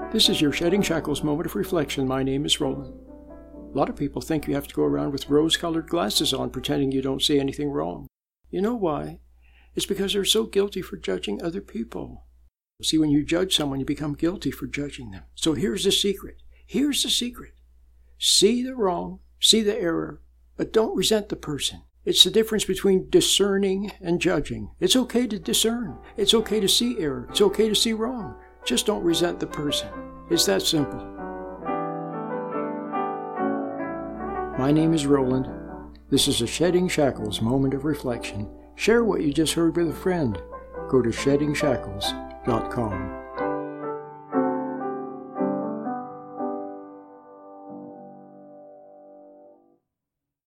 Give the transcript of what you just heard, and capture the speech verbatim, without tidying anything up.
This is your Shedding Shackles moment of reflection. My name is Roland. A lot of people think you have to go around with rose-colored glasses on pretending you don't see anything wrong. You know why? It's because they're so guilty for judging other people. See, when you judge someone, you become guilty for judging them. So here's the secret. Here's the secret. See the wrong, see the error, but don't resent the person. It's the difference between discerning and judging. It's okay to discern. It's okay to see error. It's okay to see wrong. Just don't resent the person. It's that simple. My name is Roland. This is a Shedding Shackles moment of reflection. Share what you just heard with a friend. Go to shedding shackles dot com.